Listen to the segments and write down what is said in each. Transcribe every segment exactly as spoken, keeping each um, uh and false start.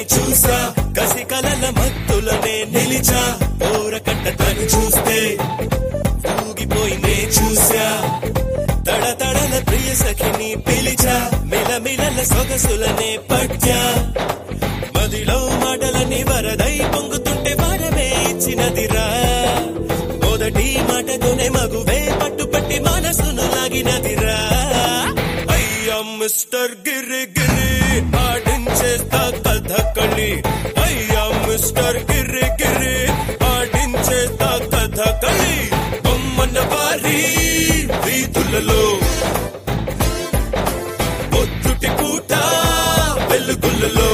పిల్లని చూసా కసి కలల మత్తులనే నిలిచా ఓరకట్ట తను చూస్తే ఊగిపోయినే చూసా తడ తడల ప్రియ సఖిని పిలిచా మిలమిలల సొగసులనే పట్యా మదిలో మాటలని వరదై పొంగుతుంటే వరమే ఇచ్చినదిరా మొదటి మాటతోనే మగువే పట్టుపట్టి మనసును లాగినదిరా అయ్యా మిస్టర్ గిరి గిరి ఆడించేస్తా కథకళి అయ్యా మిస్టర్ గిరి గిరి ఆడించేస్తా కథకళి బొమ్మన్న వారి వీధులలో పొద్దుటి పూట వెలుగులలో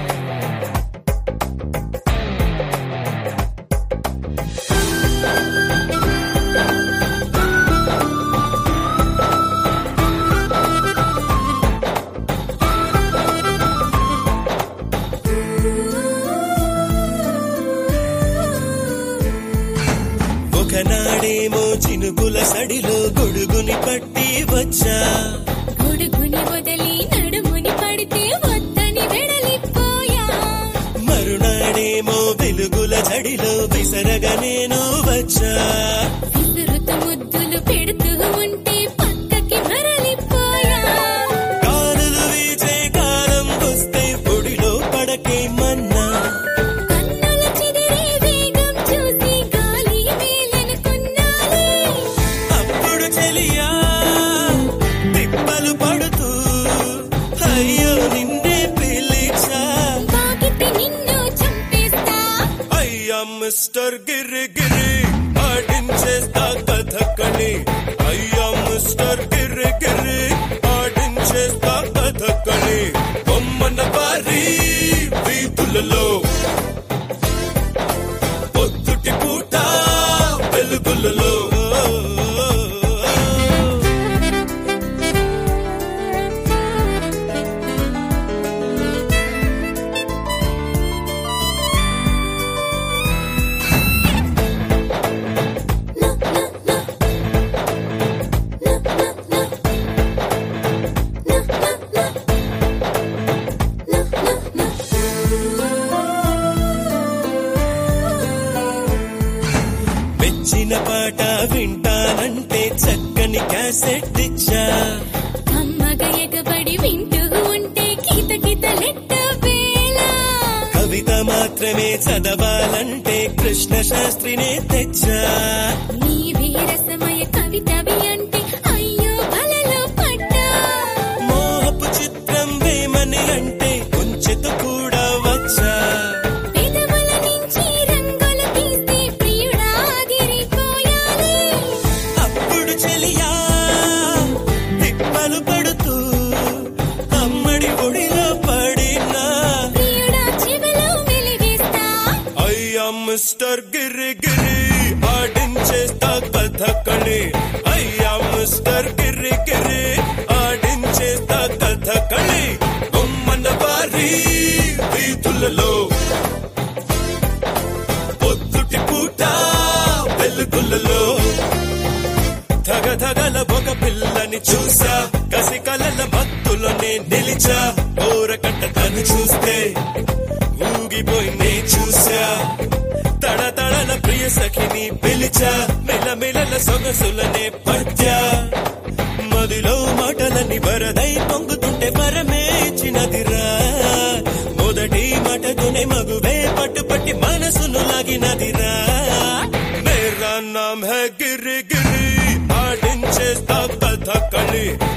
ఒకనాడేమో చినుకుల సడిలో గొడుగుని పట్టి వచ్చా గొడుగుని వదిలి నడుముని పడితే వద్దని వెడలిపోయా మరునాడేమో వెలుగుల జడిలో విసరగా నేను వచ్చా విసురుతూ ముద్దులు పెడుతూ ఉంటే పక్కకి మరలిపోయా కాలులు వీచే కాలం వస్తే పొడిలో పడకే మన్నా కన్నుల చిదిరే వేగం చూసి గాలి మేలనుకున్నాలే అప్పుడు చెలియా తిప్పలు పడుతూ అయ్యో నిన్నే పిలిచా తాకితే నిన్ను చంపేస్తా అయ్యా మిస్టర్ గిరి గిరి ఆడించేస్తా కథకళి అయ్యా మిస్టర్ గిరి గిరి ఆడించేస్తా కథకళి బొమ్మన వారి వీధులలో పొద్దుటి పూట వెలుగులలో మెచ్చిన పాట వింటానంటే చక్కని క్యాసెట్ ఇచ్చా కమ్మగా ఎగబడి వింటూ ఉంటే గీత గీత లెక్క వేళ కవిత మాత్రమే చదవాలంటే కృష్ణ శాస్త్రినే తెచ్చా నీ వీరసమయ కవితవి అంటే అయ్యో బలలో పడ్డా మోహపు చిత్రం వేమని అంటే కొంచెతో కూడా వచ్చా పెదవుల నుంచి రంగులు తీస్తే ప్రియుడా అదిరిపోయాలి అప్పుడు చెలియా తిప్పలు పడుతూ అమ్మడి ఒడిలో పడినా ప్రియుడా చెవిలో వెలివేస్తా అయ్యా మిస్టర్ గిరి గిరి ఆడించేస్తా కథకళి అయ్యా మిస్టర్ గిరి గిరి ఆడించేస్తా కథకళి బొమ్మన వారి వీధులలో పొద్దుటి పూట వెలుగులలో ధగ ధగల ఒక పిల్లని చూసా కసి కలల మత్తులోనే నిలిచా ఓరకట్ట తను చూస్తే ఊగిపోయినే చూసా తడ తడల ప్రియ సఖిని పిలిచా మిలమిలల సొగసులనే పట్యా మదిలో మాటలని వరదై పొంగుతుంటే వరమే ఇచ్చినదిరా మొదటి మాటతోనే మగువే పట్టుపట్టి మనసును లాగినదిరా మేరా నామ్ హై గిరి గిరి ఆడించేస్తా కథకళి